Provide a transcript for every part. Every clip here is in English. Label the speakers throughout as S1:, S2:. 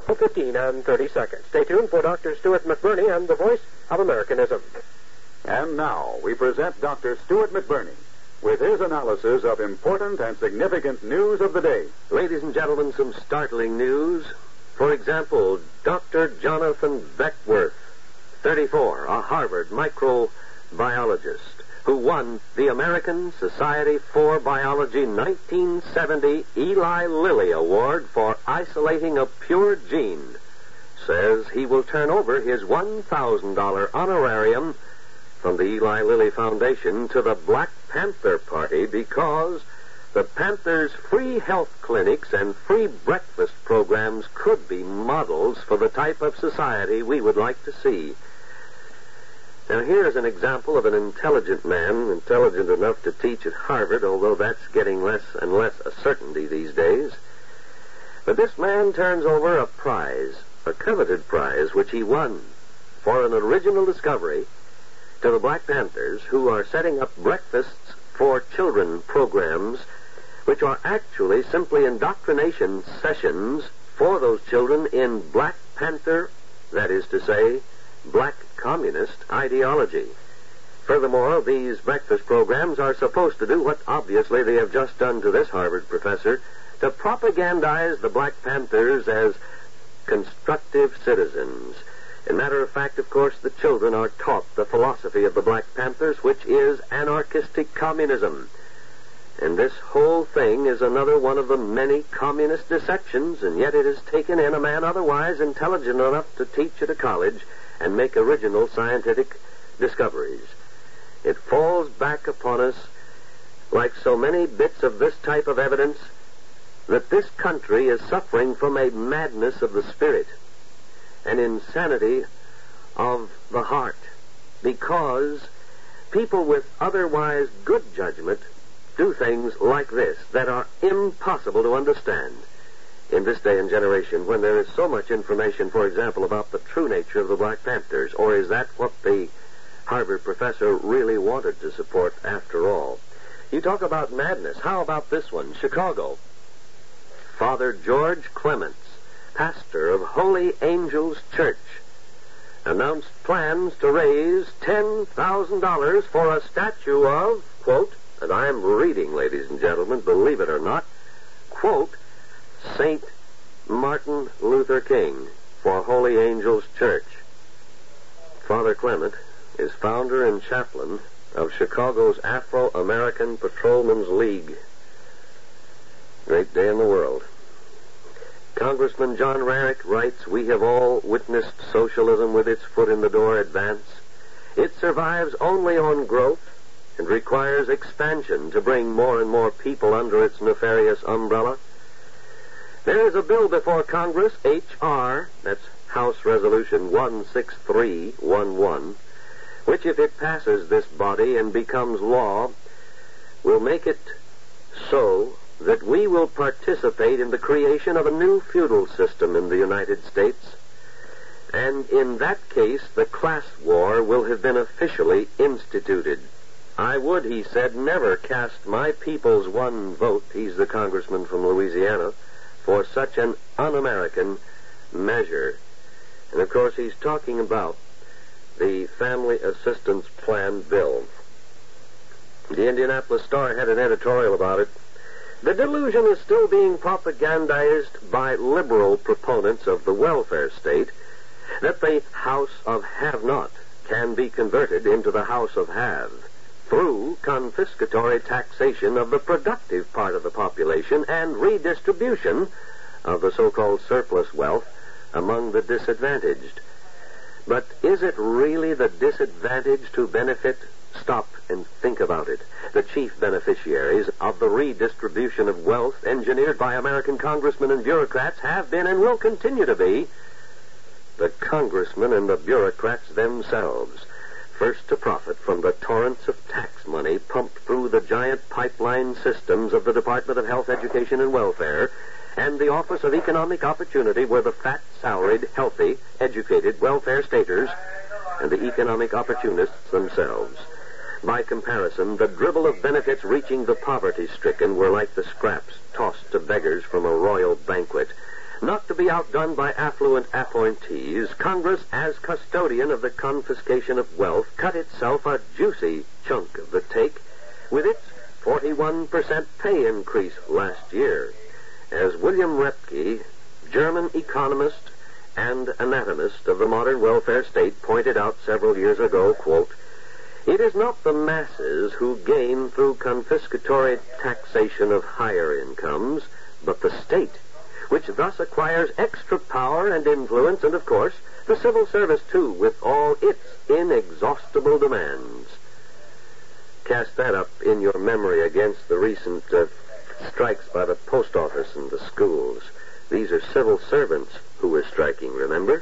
S1: 15 and 30 seconds. Stay tuned for Dr. Stuart McBurney and the Voice of Americanism.
S2: And now we present Dr. Stuart McBurney with his analysis of important and significant news of the day.
S3: Ladies and gentlemen, some startling news. For example, Dr. Jonathan Beckworth, 34, a Harvard microbiologist, who won the American Society for Biology 1970 Eli Lilly Award for isolating a pure gene, says he will turn over his $1,000 honorarium from the Eli Lilly Foundation to the Black Panther Party because the Panthers' free health clinics and free breakfast programs could be models for the type of society we would like to see. Now, here's an example of an intelligent man, intelligent enough to teach at Harvard, although that's getting less and less a certainty these days. But this man turns over a prize, a coveted prize, which he won for an original discovery to the Black Panthers, who are setting up breakfasts for children programs, which are actually simply indoctrination sessions for those children in Black Panther, that is to say, Black communist ideology. Furthermore, these breakfast programs are supposed to do what obviously they have just done to this Harvard professor, to propagandize the Black Panthers as constructive citizens. As a matter of fact, of course, the children are taught the philosophy of the Black Panthers, which is anarchistic communism. And this whole thing is another one of the many communist deceptions, and yet it has taken in a man otherwise intelligent enough to teach at a college and make original scientific discoveries. It falls back upon us, like so many bits of this type of evidence, that this country is suffering from a madness of the spirit, an insanity of the heart, because people with otherwise good judgment do things like this that are impossible to understand in this day and generation, when there is so much information, for example, about the true nature of the Black Panthers. Or is that what the Harvard professor really wanted to support after all? You talk about madness. How about this one? Chicago. Father George Clements, pastor of Holy Angels Church, announced plans to raise $10,000 for a statue of, quote, and I am reading, ladies and gentlemen, believe it or not, quote, St. Martin Luther King for Holy Angels Church. Father Clement is founder and chaplain of Chicago's Afro-American Patrolmen's League. Great day in the world. Congressman John Rarick writes, "We have all witnessed socialism with its foot in the door advance. It survives only on growth and requires expansion to bring more and more people under its nefarious umbrella. There is a bill before Congress, H.R., that's House Resolution 16311, which, if it passes this body and becomes law, will make it so that we will participate in the creation of a new feudal system in the United States. And in that case, the class war will have been officially instituted. I would," he said, "never cast my people's one vote," he's the congressman from Louisiana, "for such an un-American measure." And of course he's talking about the Family Assistance Plan bill. The Indianapolis Star had an editorial about it. "The delusion is still being propagandized by liberal proponents of the welfare state that the House of Have-Not can be converted into the House of Have through confiscatory taxation of the productive part of the population and redistribution of the so-called surplus wealth among the disadvantaged. But is it really the disadvantaged who benefit? Stop and think about it. The chief beneficiaries of the redistribution of wealth engineered by American congressmen and bureaucrats have been and will continue to be the congressmen and the bureaucrats themselves, first to profit from the torrents of tax money pumped through the giant pipeline systems of the Department of Health, Education, and Welfare, and the Office of Economic Opportunity, where the fat, salaried, healthy, educated welfare staters and the economic opportunists themselves. By comparison, the dribble of benefits reaching the poverty-stricken were like the scraps tossed to beggars from a royal banquet. Not to be outdone by affluent appointees, Congress, as custodian of the confiscation of wealth, cut itself a juicy chunk of the take with its 41% pay increase last year. As William Repke, German economist and anatomist of the modern welfare state, pointed out several years ago, quote, "It is not the masses who gain through confiscatory taxation of higher incomes, but the state, which thus acquires extra power and influence, and, of course, the civil service, too, with all its inexhaustible demands." Cast that up in your memory against the recent strikes by the post office and the schools. These are civil servants who were striking, remember?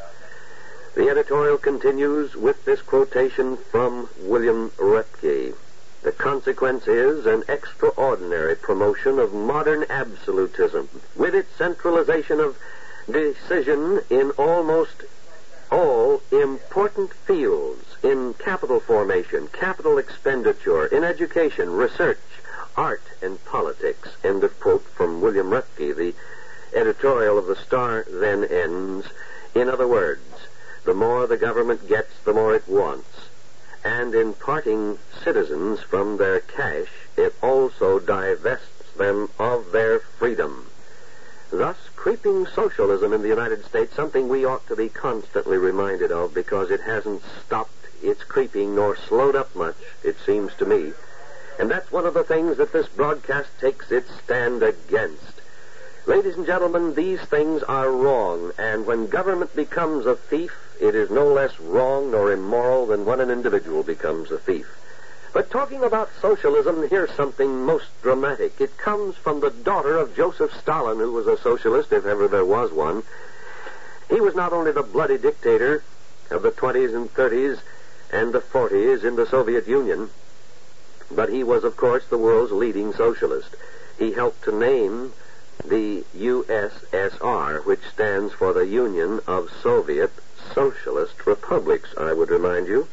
S3: The editorial continues with this quotation from William Repke. "The consequence is an extraordinary promotion of modern absolutism, with its centralization of decision in almost all important fields, in capital formation, capital expenditure, in education, research, art, and politics." End of quote from William Repke. The editorial of the Star then ends, "In other words, the more the government gets, the more it wants. And in parting citizens from their cash, it also divests them of their freedom." Thus, creeping socialism in the United States, something we ought to be constantly reminded of, because it hasn't stopped its creeping nor slowed up much, it seems to me. And that's one of the things that this broadcast takes its stand against. Ladies and gentlemen, these things are wrong, and when government becomes a thief, it is no less wrong nor immoral than when an individual becomes a thief. But talking about socialism, here's something most dramatic. It comes from the daughter of Joseph Stalin, who was a socialist, if ever there was one. He was not only the bloody dictator of the 20s and 30s and the 40s in the Soviet Union, but he was, of course, the world's leading socialist. He helped to name the USSR, which stands for the Union of Soviet Socialist Republics, I would remind you.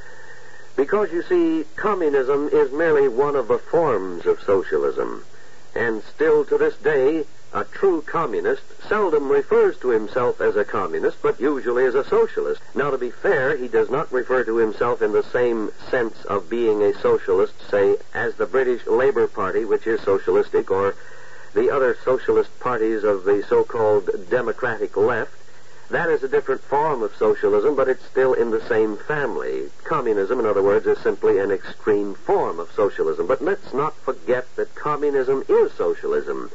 S3: Because, you see, communism is merely one of the forms of socialism. And still to this day, a true communist seldom refers to himself as a communist, but usually as a socialist. Now, to be fair, he does not refer to himself in the same sense of being a socialist, say, as the British Labour Party, which is socialistic, or the other socialist parties of the so-called democratic left. That is a different form of socialism, but it's still in the same family. Communism, in other words, is simply an extreme form of socialism. But let's not forget that communism is socialism.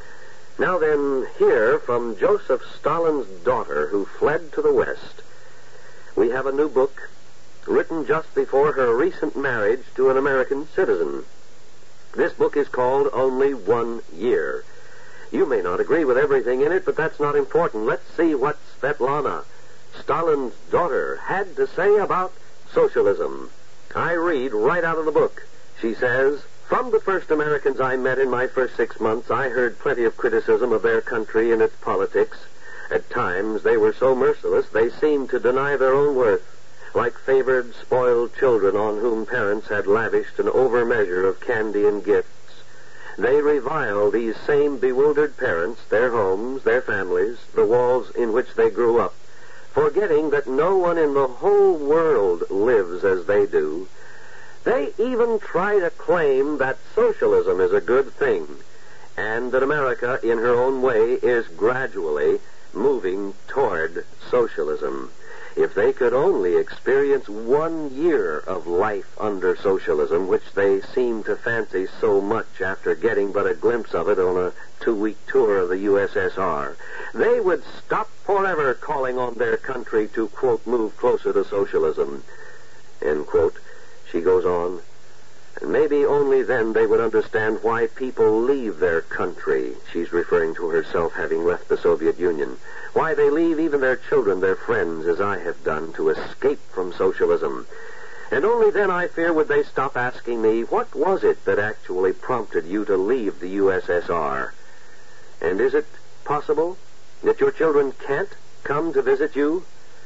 S3: Now then, here from Joseph Stalin's daughter, who fled to the West, we have a new book written just before her recent marriage to an American citizen. This book is called Only 1 Year. You may not agree with everything in it, but that's not important. Let's see what Svetlana, Stalin's daughter, had to say about socialism. I read right out of the book. She says, "From the first Americans I met in my first 6 months, I heard plenty of criticism of their country and its politics. At times, they were so merciless they seemed to deny their own worth, like favored, spoiled children on whom parents had lavished an overmeasure of candy and gifts. They revile these same bewildered parents, their homes, their families, the walls in which they grew up, forgetting that no one in the whole world lives as they do. They even try to claim that socialism is a good thing, and that America, in her own way, is gradually moving toward socialism. If they could only experience 1 year of life under socialism, which they seem to fancy so much after getting but a glimpse of it on a 2-week tour of the USSR, they would stop forever calling on their country to, quote, move closer to socialism," end quote. She goes on, "And maybe only then they would understand why people leave their country." She's referring to herself having left the Soviet Union. "Why they leave even their children, their friends, as I have done, to escape from socialism. And only then, I fear, would they stop asking me, what was it that actually prompted you to leave the USSR? And is it possible that your children can't come to visit you?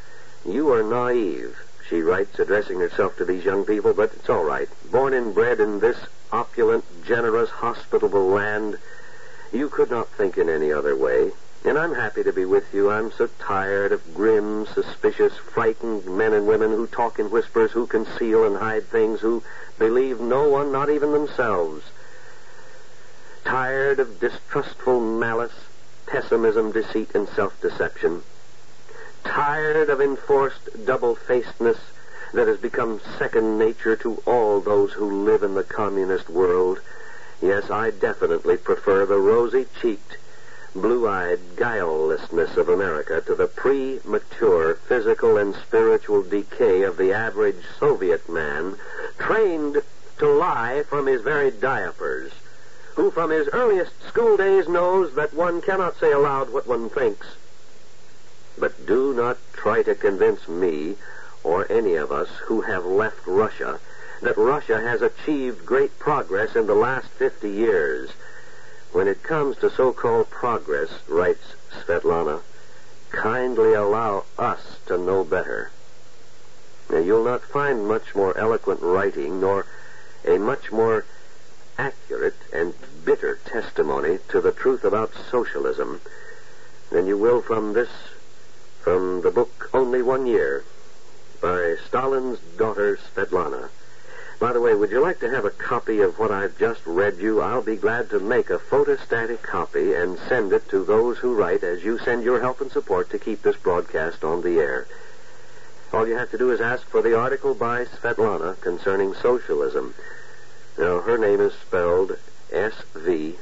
S3: You are naive," she writes, addressing herself to these young people, "but it's all right. Born and bred in this opulent, generous, hospitable land, you could not think in any other way. And I'm happy to be with you. I'm so tired of grim, suspicious, frightened men and women who talk in whispers, who conceal and hide things, who believe no one, not even themselves. Tired of distrustful malice, pessimism, deceit, and self-deception. Tired of enforced double-facedness that has become second nature to all those who live in the communist world. Yes, I definitely prefer the rosy-cheeked, blue-eyed guilelessness of America to the premature physical and spiritual decay of the average Soviet man, trained to lie from his very diapers, who from his earliest school days knows that one cannot say aloud what one thinks. But do not try to convince me or any of us who have left Russia that Russia has achieved great progress in the last 50 years. When it comes to so-called progress, writes Svetlana, kindly allow us to know better. Now, you'll not find much more eloquent writing nor a much more accurate and bitter testimony to the truth about socialism than you will from the book Only 1 Year by Stalin's daughter Svetlana. By the way, would you like to have a copy of what I've just read you? I'll be glad to make a photostatic copy and send it to those who write as you send your help and support to keep this broadcast on the air. All you have to do is ask for the article by Svetlana concerning socialism. Now, her name is spelled Svetlana.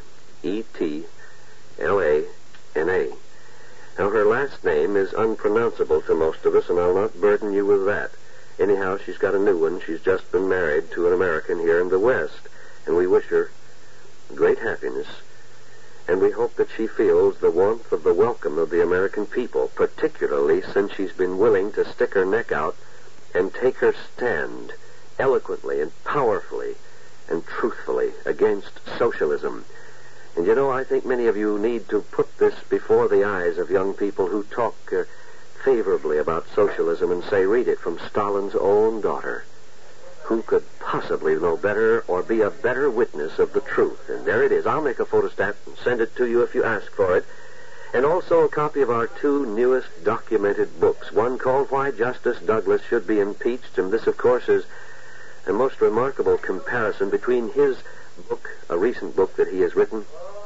S3: Now, her last name is unpronounceable to most of us, and I'll not burden you with that. Anyhow, she's got a new one. She's just been married to an American here in the West, and we wish her great happiness. And we hope that she feels the warmth of the welcome of the American people, particularly since she's been willing to stick her neck out and take her stand eloquently and powerfully and truthfully against socialism. And you know, I think many of you need to put this before the eyes of young people who talk favorably about socialism and say, read it from Stalin's own daughter. Who could possibly know better or be a better witness of the truth? And there it is. I'll make a photostat and send it to you if you ask for it. And also a copy of our 2 newest documented books. One called Why Justice Douglas Should Be Impeached, and this, of course, is a most remarkable comparison between his book, a recent book that he has written,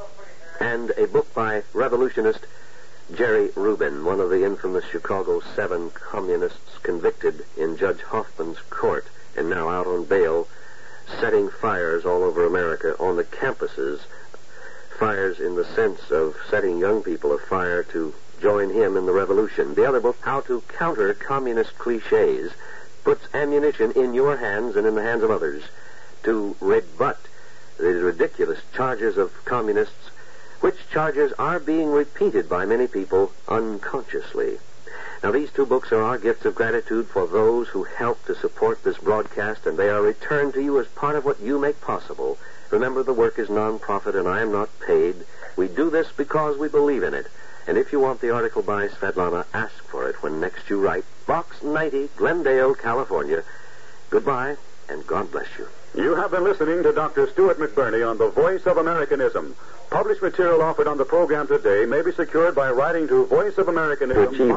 S3: and a book by revolutionist Jerry Rubin, one of the infamous Chicago 7 communists convicted in Judge Hoffman's court and now out on bail, setting fires all over America on the campuses, fires in the sense of setting young people afire to join him in the revolution. The other book, How to Counter Communist Cliches, puts ammunition in your hands and in the hands of others to rebut the ridiculous charges of communists, which charges are being repeated by many people unconsciously. Now, these 2 books are our gifts of gratitude for those who help to support this broadcast, and they are returned to you as part of what you make possible. Remember, the work is non-profit, and I am not paid. We do this because we believe in it. And if you want the article by Svetlana, ask for it when next you write. Box 90, Glendale, California. Goodbye, and God bless you.
S2: You have been listening to Dr. Stuart McBurney on The Voice of Americanism. Published material offered on the program today may be secured by writing to Voice of Americanism.